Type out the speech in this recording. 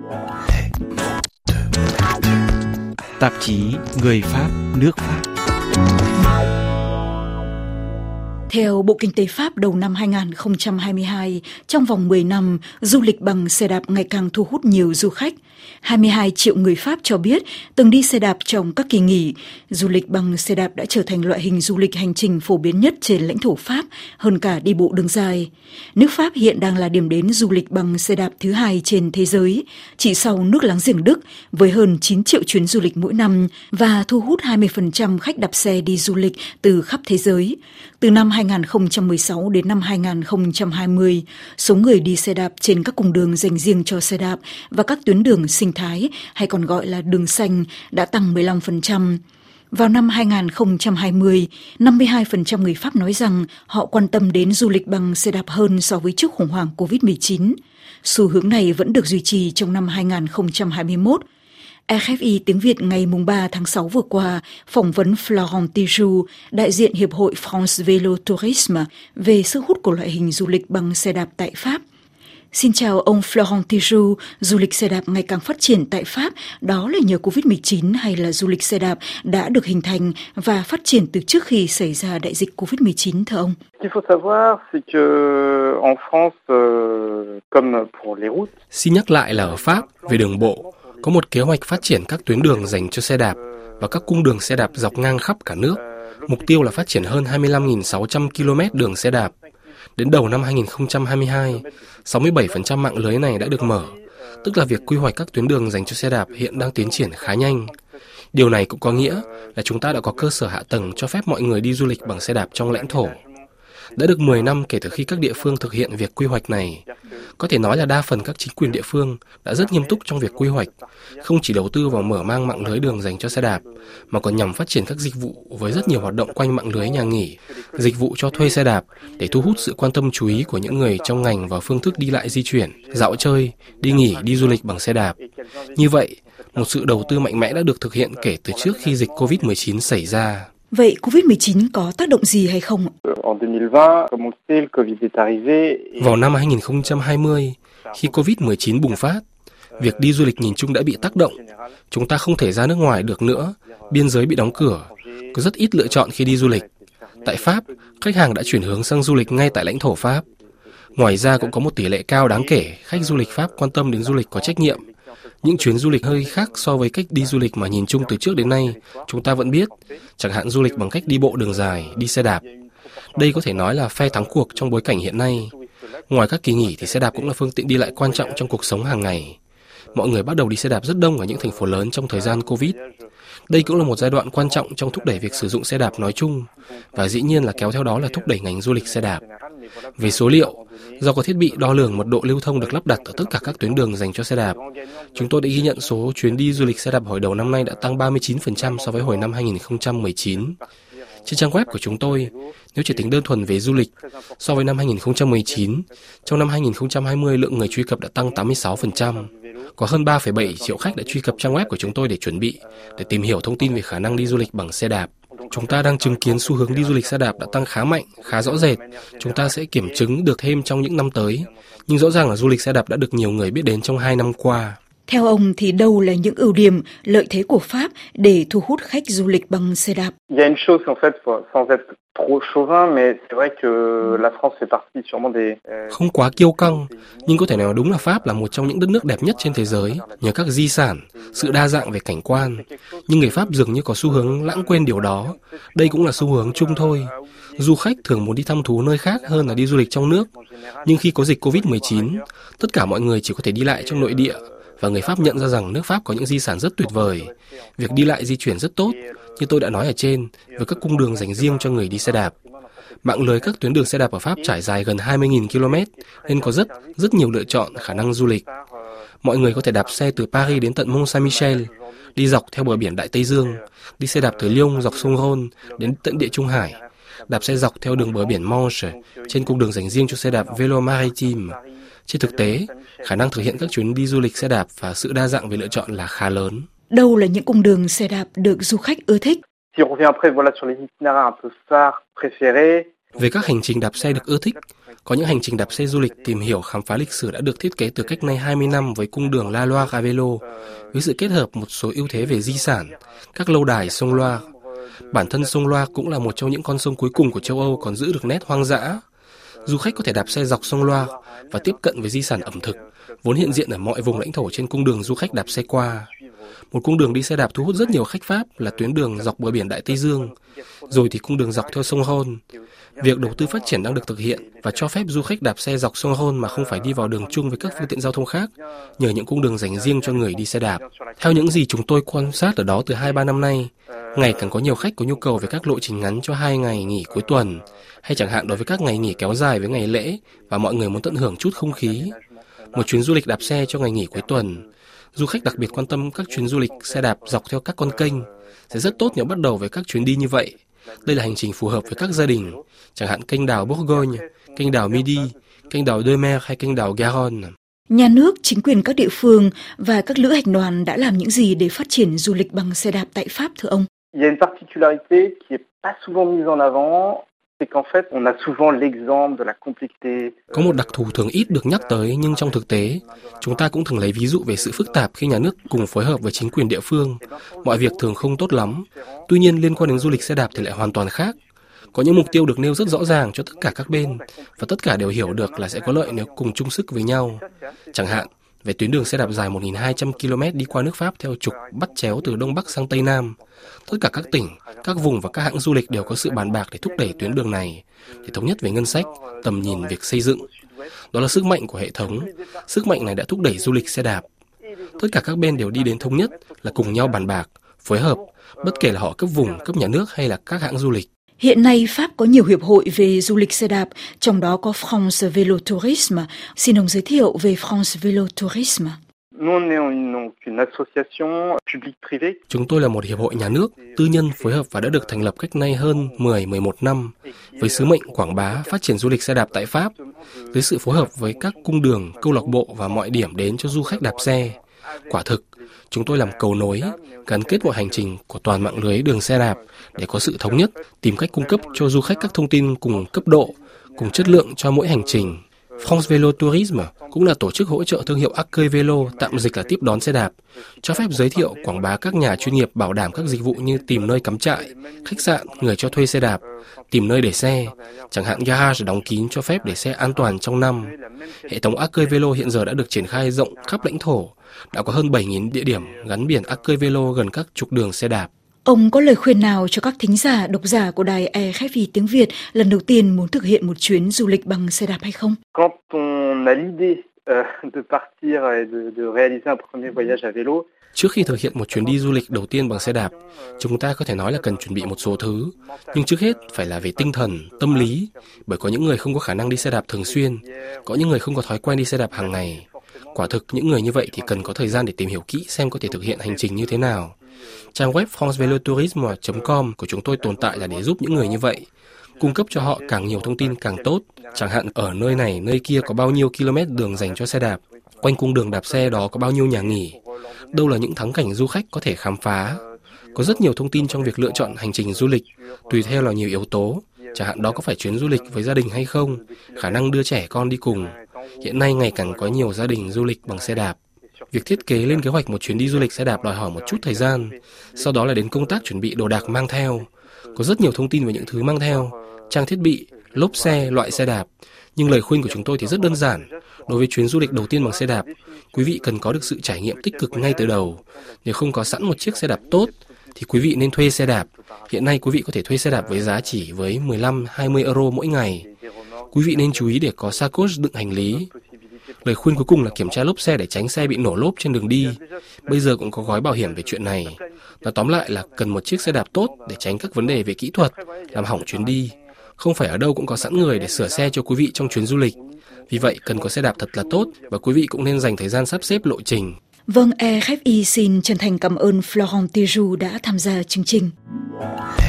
Tạp chí Người Pháp, nước Pháp. Theo Bộ Kinh tế Pháp, đầu năm 2022, trong vòng 10 năm, du lịch bằng xe đạp ngày càng thu hút nhiều du khách. 22 triệu người Pháp cho biết từng đi xe đạp trong các kỳ nghỉ. Du lịch bằng xe đạp đã trở thành loại hình du lịch hành trình phổ biến nhất trên lãnh thổ Pháp, hơn cả đi bộ đường dài. Nước Pháp hiện đang là điểm đến du lịch bằng xe đạp thứ hai trên thế giới, chỉ sau nước láng giềng Đức, với hơn 9 triệu chuyến du lịch mỗi năm và thu hút 20% khách đạp xe đi du lịch từ khắp thế giới. Từ năm 2016 đến năm 2020, số người đi xe đạp trên các cung đường dành riêng cho xe đạp và các tuyến đường sinh thái, hay còn gọi là đường xanh, đã tăng 15%. Vào năm 2020, 52% người Pháp nói rằng họ quan tâm đến du lịch bằng xe đạp hơn so với trước khủng hoảng COVID-19. Xu hướng này vẫn được duy trì trong năm 2021. RFI tiếng Việt ngày 3 tháng 6 vừa qua phỏng vấn Florent Tijoux, đại diện Hiệp hội France Vélo Tourisme, về sức hút của loại hình du lịch bằng xe đạp tại Pháp. Xin chào ông Florent Tijoux, du lịch xe đạp ngày càng phát triển tại Pháp, đó là nhờ COVID-19 hay là du lịch xe đạp đã được hình thành và phát triển từ trước khi xảy ra đại dịch COVID-19 thưa ông? Xin nhắc lại là ở Pháp, về đường bộ, có một kế hoạch phát triển các tuyến đường dành cho xe đạp và các cung đường xe đạp dọc ngang khắp cả nước. Mục tiêu là phát triển hơn 25.600 km đường xe đạp. Đến đầu năm 2022, 67% mạng lưới này đã được mở, tức là việc quy hoạch các tuyến đường dành cho xe đạp hiện đang tiến triển khá nhanh. Điều này cũng có nghĩa là chúng ta đã có cơ sở hạ tầng cho phép mọi người đi du lịch bằng xe đạp trong lãnh thổ. Đã được 10 năm kể từ khi các địa phương thực hiện việc quy hoạch này. Có thể nói là đa phần các chính quyền địa phương đã rất nghiêm túc trong việc quy hoạch, không chỉ đầu tư vào mở mang mạng lưới đường dành cho xe đạp, mà còn nhằm phát triển các dịch vụ với rất nhiều hoạt động quanh mạng lưới nhà nghỉ, dịch vụ cho thuê xe đạp để thu hút sự quan tâm chú ý của những người trong ngành vào phương thức đi lại di chuyển, dạo chơi, đi nghỉ, đi du lịch bằng xe đạp. Như vậy, một sự đầu tư mạnh mẽ đã được thực hiện kể từ trước khi dịch COVID-19 xảy ra. Vậy COVID-19 có tác động gì hay không? Vào năm 2020, khi COVID-19 bùng phát, việc đi du lịch nhìn chung đã bị tác động. Chúng ta không thể ra nước ngoài được nữa, biên giới bị đóng cửa, có rất ít lựa chọn khi đi du lịch. Tại Pháp, khách hàng đã chuyển hướng sang du lịch ngay tại lãnh thổ Pháp. Ngoài ra cũng có một tỷ lệ cao đáng kể khách du lịch Pháp quan tâm đến du lịch có trách nhiệm. Những chuyến du lịch hơi khác so với cách đi du lịch mà nhìn chung từ trước đến nay, chúng ta vẫn biết, chẳng hạn du lịch bằng cách đi bộ đường dài, đi xe đạp. Đây có thể nói là phe thắng cuộc trong bối cảnh hiện nay. Ngoài các kỳ nghỉ thì xe đạp cũng là phương tiện đi lại quan trọng trong cuộc sống hàng ngày. Mọi người bắt đầu đi xe đạp rất đông ở những thành phố lớn trong thời gian Covid. Đây cũng là một giai đoạn quan trọng trong thúc đẩy việc sử dụng xe đạp nói chung, và dĩ nhiên là kéo theo đó là thúc đẩy ngành du lịch xe đạp. Về số liệu, do có thiết bị đo lường mật độ lưu thông được lắp đặt ở tất cả các tuyến đường dành cho xe đạp, chúng tôi đã ghi nhận số chuyến đi du lịch xe đạp hồi đầu năm nay đã tăng 39% so với hồi năm 2019. Trên trang web của chúng tôi, nếu chỉ tính đơn thuần về du lịch, so với năm 2019, trong năm 2020 lượng người truy cập đã tăng 86%. Có hơn 3,7 triệu khách đã truy cập trang web của chúng tôi để chuẩn bị, để tìm hiểu thông tin về khả năng đi du lịch bằng xe đạp. Chúng ta đang chứng kiến xu hướng đi du lịch xe đạp đã tăng khá mạnh, khá rõ rệt. Chúng ta sẽ kiểm chứng được thêm trong những năm tới. Nhưng rõ ràng là du lịch xe đạp đã được nhiều người biết đến trong 2 năm qua. Theo ông thì đâu là những ưu điểm, lợi thế của Pháp để thu hút khách du lịch bằng xe đạp? Không quá kiêu căng, nhưng có thể nói đúng là Pháp là một trong những đất nước đẹp nhất trên thế giới nhờ các di sản, sự đa dạng về cảnh quan. Nhưng người Pháp dường như có xu hướng lãng quên điều đó. Đây cũng là xu hướng chung thôi. Du khách thường muốn đi thăm thú nơi khác hơn là đi du lịch trong nước. Nhưng khi có dịch Covid-19, tất cả mọi người chỉ có thể đi lại trong nội địa. Và người Pháp nhận ra rằng nước Pháp có những di sản rất tuyệt vời. Việc đi lại di chuyển rất tốt, như tôi đã nói ở trên, với các cung đường dành riêng cho người đi xe đạp. Mạng lưới các tuyến đường xe đạp ở Pháp trải dài gần 20.000 km, nên có rất nhiều lựa chọn khả năng du lịch. Mọi người có thể đạp xe từ Paris đến tận Mont Saint-Michel, đi dọc theo bờ biển Đại Tây Dương, đi xe đạp từ Lyon dọc sông Rhône đến tận Địa Trung Hải, đạp xe dọc theo đường bờ biển Manche, trên cung đường dành riêng cho xe đạp Vélo Maritime. Trên thực tế, khả năng thực hiện các chuyến đi du lịch xe đạp và sự đa dạng về lựa chọn là khá lớn. Đâu là những cung đường xe đạp được du khách ưa thích? Về các hành trình đạp xe được ưa thích, có những hành trình đạp xe du lịch tìm hiểu khám phá lịch sử đã được thiết kế từ cách nay 20 năm với cung đường La Loire à vélo, với sự kết hợp một số ưu thế về di sản, các lâu đài sông Loire. Bản thân sông Loire cũng là một trong những con sông cuối cùng của châu Âu còn giữ được nét hoang dã. Du khách có thể đạp xe dọc sông Loire và tiếp cận với di sản ẩm thực, vốn hiện diện ở mọi vùng lãnh thổ trên cung đường du khách đạp xe qua. Một cung đường đi xe đạp thu hút rất nhiều khách Pháp là tuyến đường dọc bờ biển Đại Tây Dương, rồi thì cung đường dọc theo sông Rhône. Việc đầu tư phát triển đang được thực hiện và cho phép du khách đạp xe dọc sông Rhône mà không phải đi vào đường chung với các phương tiện giao thông khác, nhờ những cung đường dành riêng cho người đi xe đạp. Theo những gì chúng tôi quan sát ở đó từ 2-3 năm nay, ngày càng có nhiều khách có nhu cầu về các lộ trình ngắn cho 2 ngày nghỉ cuối tuần, hay chẳng hạn đối với các ngày nghỉ kéo dài với ngày lễ và mọi người muốn tận hưởng chút không khí. Một chuyến du lịch đạp xe cho ngày nghỉ cuối tuần. Du khách đặc biệt quan tâm các chuyến du lịch xe đạp dọc theo các con kênh. Sẽ rất tốt nếu bắt đầu với các chuyến đi như vậy. Đây là hành trình phù hợp với các gia đình, chẳng hạn kênh đào Bourgogne, kênh đào Midi, kênh đào Deux Mers hay kênh đào Garonne. Nhà nước, chính quyền các địa phương và các lữ hành đoàn đã làm những gì để phát triển du lịch bằng xe đạp tại Pháp thưa ông? Il y a une particularité qui est pas souvent mise en avant. Có một đặc thù thường ít được nhắc tới, nhưng trong thực tế, chúng ta cũng thường lấy ví dụ về sự phức tạp khi nhà nước cùng phối hợp với chính quyền địa phương. Mọi việc thường không tốt lắm. Tuy nhiên, liên quan đến du lịch xe đạp thì lại hoàn toàn khác. Có những mục tiêu được nêu rất rõ ràng cho tất cả các bên, và tất cả đều hiểu được là sẽ có lợi nếu cùng chung sức với nhau. Chẳng hạn, về tuyến đường xe đạp dài 1.200 km đi qua nước Pháp theo trục bắt chéo từ Đông Bắc sang Tây Nam. Tất cả các tỉnh, các vùng và các hãng du lịch đều có sự bàn bạc để thúc đẩy tuyến đường này, để thống nhất về ngân sách, tầm nhìn việc xây dựng. Đó là sức mạnh của hệ thống. Sức mạnh này đã thúc đẩy du lịch xe đạp. Tất cả các bên đều đi đến thống nhất là cùng nhau bàn bạc, phối hợp, bất kể là họ cấp vùng, cấp nhà nước hay là các hãng du lịch. Hiện nay, Pháp có nhiều hiệp hội về du lịch xe đạp, trong đó có France Vélo Tourisme. Xin ông giới thiệu về France Vélo Tourisme. Chúng tôi là một hiệp hội nhà nước, tư nhân phối hợp và đã được thành lập cách nay hơn 10-11 năm, với sứ mệnh quảng bá, phát triển du lịch xe đạp tại Pháp, dưới sự phối hợp với các cung đường, câu lạc bộ và mọi điểm đến cho du khách đạp xe. Quả thực, chúng tôi làm cầu nối, gắn kết mọi hành trình của toàn mạng lưới đường xe đạp để có sự thống nhất, tìm cách cung cấp cho du khách các thông tin cùng cấp độ, cùng chất lượng cho mỗi hành trình. France Vélo Tourisme cũng là tổ chức hỗ trợ thương hiệu Accueil Vélo, tạm dịch là tiếp đón xe đạp, cho phép giới thiệu, quảng bá các nhà chuyên nghiệp bảo đảm các dịch vụ như tìm nơi cắm trại, khách sạn, người cho thuê xe đạp, tìm nơi để xe, chẳng hạn garage đóng kín cho phép để xe an toàn trong năm. Hệ thống Accueil Vélo hiện giờ đã được triển khai rộng khắp lãnh thổ, đã có hơn 7.000 địa điểm gắn biển Accueil Vélo gần các trục đường xe đạp. Ông có lời khuyên nào cho các thính giả, độc giả của đài RFI tiếng Việt lần đầu tiên muốn thực hiện một chuyến du lịch bằng xe đạp hay không? Quand on a l'idée de partir et de réaliser un premier voyage à vélo. Trước khi thực hiện một chuyến đi du lịch đầu tiên bằng xe đạp, chúng ta có thể nói là cần chuẩn bị một số thứ. Nhưng trước hết phải là về tinh thần, tâm lý, bởi có những người không có khả năng đi xe đạp thường xuyên, có những người không có thói quen đi xe đạp hàng ngày. Quả thực, những người như vậy thì cần có thời gian để tìm hiểu kỹ xem có thể thực hiện hành trình như thế nào. Trang web francevelotourisme.com của chúng tôi tồn tại là để giúp những người như vậy, cung cấp cho họ càng nhiều thông tin càng tốt. Chẳng hạn ở nơi này, nơi kia có bao nhiêu km đường dành cho xe đạp, quanh cung đường đạp xe đó có bao nhiêu nhà nghỉ, đâu là những thắng cảnh du khách có thể khám phá. Có rất nhiều thông tin trong việc lựa chọn hành trình du lịch, tùy theo là nhiều yếu tố, chẳng hạn đó có phải chuyến du lịch với gia đình hay không, khả năng đưa trẻ con đi cùng. Hiện nay ngày càng có nhiều gia đình du lịch bằng xe đạp. Việc thiết kế lên kế hoạch một chuyến đi du lịch xe đạp đòi hỏi một chút thời gian, sau đó là đến công tác chuẩn bị đồ đạc mang theo. Có rất nhiều thông tin về những thứ mang theo, trang thiết bị, lốp xe, loại xe đạp. Nhưng lời khuyên của chúng tôi thì rất đơn giản. Đối với chuyến du lịch đầu tiên bằng xe đạp, quý vị cần có được sự trải nghiệm tích cực ngay từ đầu. Nếu không có sẵn một chiếc xe đạp tốt, thì quý vị nên thuê xe đạp. Hiện nay quý vị có thể thuê xe đạp với giá chỉ với 15-20 euro mỗi ngày. Quý vị nên chú ý để có sacoche đựng hành lý. Lời khuyên cuối cùng là kiểm tra lốp xe để tránh xe bị nổ lốp trên đường đi. Bây giờ cũng có gói bảo hiểm về chuyện này. Nói tóm lại là cần một chiếc xe đạp tốt để tránh các vấn đề về kỹ thuật, làm hỏng chuyến đi. Không phải ở đâu cũng có sẵn người để sửa xe cho quý vị trong chuyến du lịch. Vì vậy, cần có xe đạp thật là tốt và quý vị cũng nên dành thời gian sắp xếp lộ trình. Vâng, RFI xin chân thành cảm ơn Florent Tijoux đã tham gia chương trình.